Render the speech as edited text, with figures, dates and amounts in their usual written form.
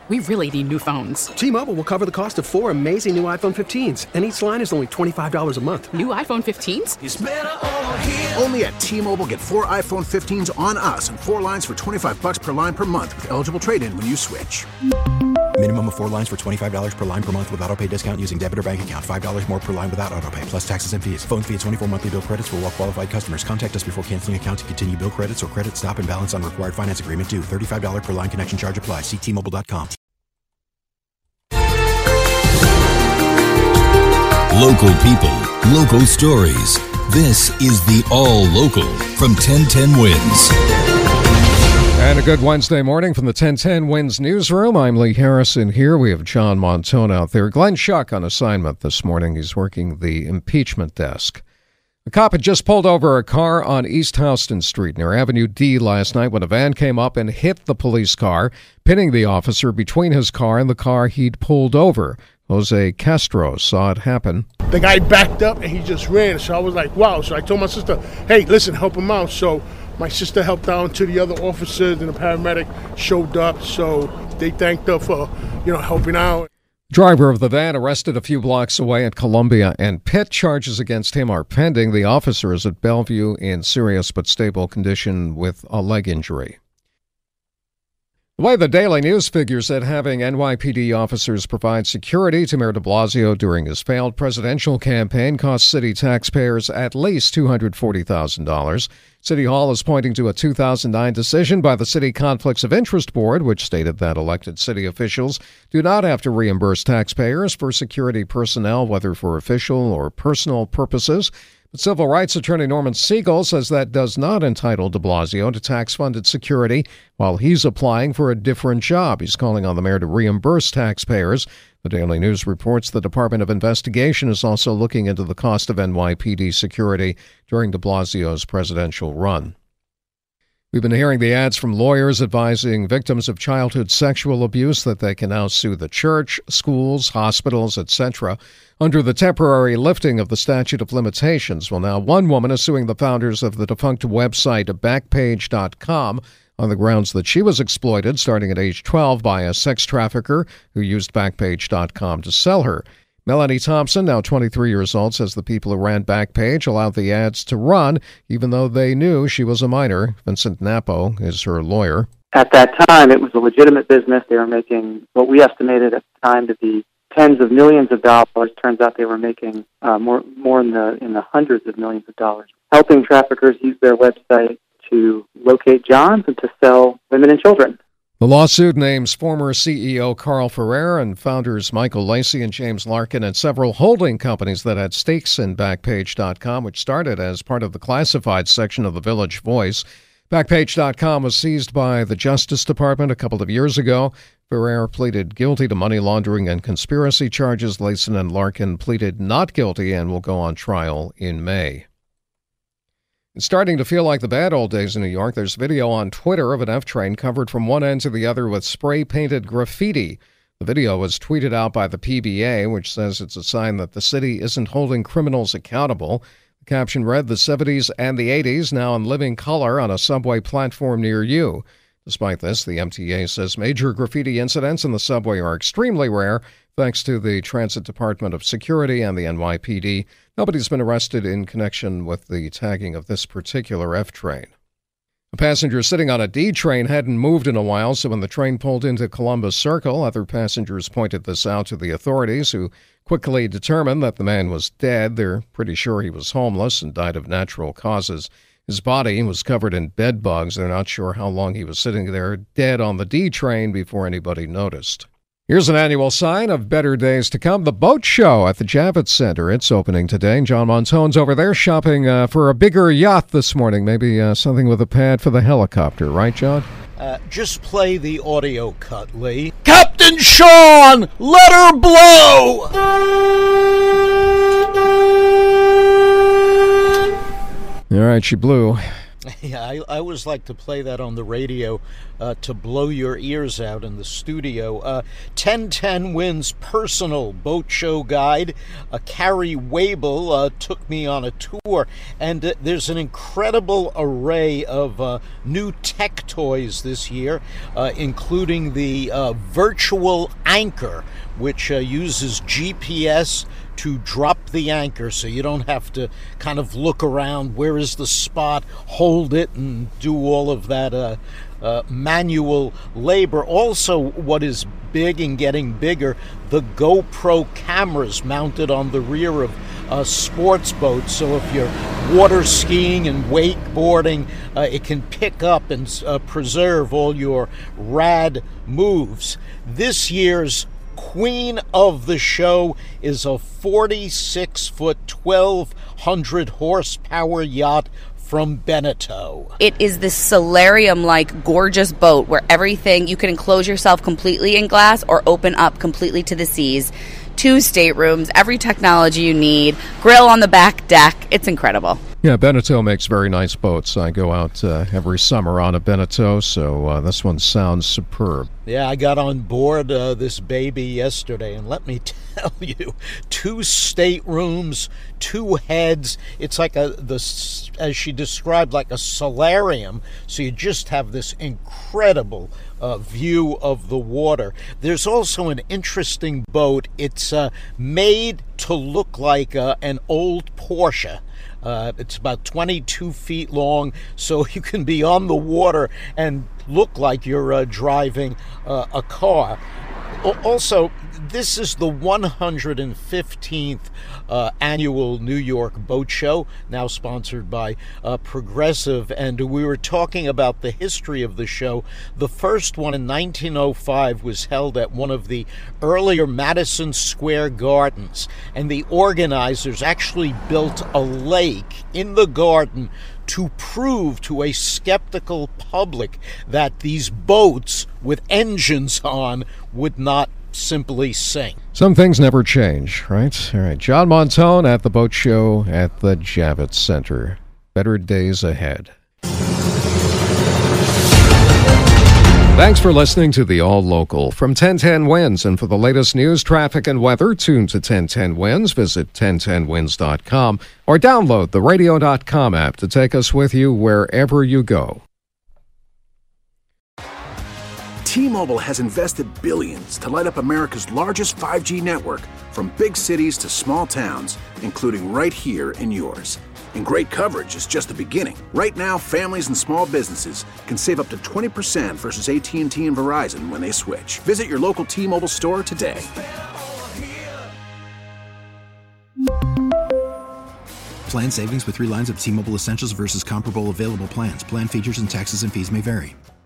We really need new phones. T-Mobile will cover the cost of 4 amazing new iPhone 15s, and each line is only $25 a month. New iPhone 15s? It's better over here. Only at T-Mobile, get 4 iPhone 15s on us and 4 lines for $25 per line per month with eligible trade-in when you switch. Minimum of 4 lines for $25 per line per month with autopay discount using debit or bank account. $5 more per line without autopay, plus taxes and fees. Phone fee at 24 monthly bill credits for well-qualified customers. Contact us before canceling account to continue bill credits or credit stop and balance on required finance agreement due. $35 per line connection charge applies. See T-Mobile.com. Local people, local stories. This is the All Local from 1010 Wins. And a good Wednesday morning from the 1010 Wins newsroom. I'm Lee Harrison here. We have John Montone out there. Glenn Schuck on assignment this morning. He's working the impeachment desk. A cop had just pulled over a car on East Houston Street near Avenue D last night when a van came up and hit the police car, pinning the officer between his car and the car he'd pulled over. Jose Castro saw it happen. The guy backed up and he just ran. So I was like, wow. So I told my sister, hey, listen, help him out. So my sister helped out to the other officers and the paramedic showed up. So they thanked her for, helping out. Driver of the van arrested a few blocks away at Columbia and Pitt. Charges against him are pending. The officer is at Bellevue in serious but stable condition with a leg injury. The way the Daily News figures that having NYPD officers provide security to Mayor de Blasio during his failed presidential campaign cost city taxpayers at least $240,000. City Hall is pointing to a 2009 decision by the City Conflicts of Interest Board, which stated that elected city officials do not have to reimburse taxpayers for security personnel, whether for official or personal purposes. But civil rights attorney Norman Siegel says that does not entitle de Blasio to tax-funded security while he's applying for a different job. He's calling on the mayor to reimburse taxpayers. The Daily News reports the Department of Investigation is also looking into the cost of NYPD security during de Blasio's presidential run. We've been hearing the ads from lawyers advising victims of childhood sexual abuse that they can now sue the church, schools, hospitals, etc. under the temporary lifting of the statute of limitations. Well, now one woman is suing the founders of the defunct website Backpage.com on the grounds that she was exploited starting at age 12 by a sex trafficker who used Backpage.com to sell her. Melanie Thompson, now 23 years old, says the people who ran Backpage allowed the ads to run, even though they knew she was a minor. Vincent Napo is her lawyer. At that time, it was a legitimate business. They were making what we estimated at the time to be tens of millions of dollars. Turns out they were making more in the hundreds of millions of dollars, helping traffickers use their website to locate Johns and to sell women and children. The lawsuit names former CEO Carl Ferrer and founders Michael Lacey and James Larkin and several holding companies that had stakes in Backpage.com, which started as part of the classified section of the Village Voice. Backpage.com was seized by the Justice Department a couple of years ago. Ferrer pleaded guilty to money laundering and conspiracy charges. Lacey and Larkin pleaded not guilty and will go on trial in May. It's starting to feel like the bad old days in New York. There's video on Twitter of an F train covered from one end to the other with spray-painted graffiti. The video was tweeted out by the PBA, which says it's a sign that the city isn't holding criminals accountable. The caption read, "The 70s and the 80s now in living color on a subway platform near you." Despite this, the MTA says major graffiti incidents in the subway are extremely rare, thanks to the Transit Department of Security and the NYPD. Nobody's been arrested in connection with the tagging of this particular F train. A passenger sitting on a D train hadn't moved in a while, so when the train pulled into Columbus Circle, other passengers pointed this out to the authorities, who quickly determined that the man was dead. They're pretty sure he was homeless and died of natural causes. His body was covered in bed bugs. They're not sure how long he was sitting there dead on the D train before anybody noticed. Here's an annual sign of better days to come. The Boat Show at the Javits Center. It's opening today. John Montone's over there shopping for a bigger yacht this morning. Maybe something with a pad for the helicopter. Right, John? Just play the audio cut, Lee. Captain Sean, let her blow! All right, she blew. Yeah, I always like to play that on the radio to blow your ears out in the studio. 1010 Wins personal boat show guide, Carrie Wabel, took me on a tour, and there's an incredible array of new tech toys this year, including the virtual anchor, which uses GPS to drop the anchor, so you don't have to kind of look around, where is the spot, hold it, and do all of that manual labor. Also, what is big and getting bigger, the GoPro cameras mounted on the rear of sports boats. So if you're water skiing and wakeboarding, it can pick up and preserve all your rad moves. This year's queen of the show is a 46-foot, 1,200 horsepower yacht from Beneteau. It is this solarium-like gorgeous boat where everything, you can enclose yourself completely in glass or open up completely to the seas. 2 staterooms, every technology you need, grill on the back deck. It's incredible. Yeah, Beneteau makes very nice boats. I go out every summer on a Beneteau, so this one sounds superb. Yeah, I got on board this baby yesterday, and let me tell you, 2 staterooms, 2 heads. It's like as she described, like a solarium. So you just have this incredible view of the water. There's also an interesting boat. It's made to look like an old Porsche. It's about 22 feet long, so you can be on the water and look like you're driving a car. Also, this is the 115th annual New York Boat Show, now sponsored by Progressive, and we were talking about the history of the show. The first one in 1905 was held at one of the earlier Madison Square Gardens, and the organizers actually built a lake in the garden to prove to a skeptical public that these boats with engines on would not simply sink. Some things never change, right? All right, John Montone at the boat show at the Javits Center. Better days ahead. Thanks for listening to the All Local from 1010 Wins. And for the latest news, traffic, and weather, tune to 1010 Wins. Visit 1010wins.com or download the radio.com app to take us with you wherever you go. T-Mobile has invested billions to light up America's largest 5G network, from big cities to small towns, including right here in yours. And great coverage is just the beginning. Right now, families and small businesses can save up to 20% versus AT&T and Verizon when they switch. Visit your local T-Mobile store today. Plan savings with 3 lines of T-Mobile Essentials versus comparable available plans. Plan features and taxes and fees may vary.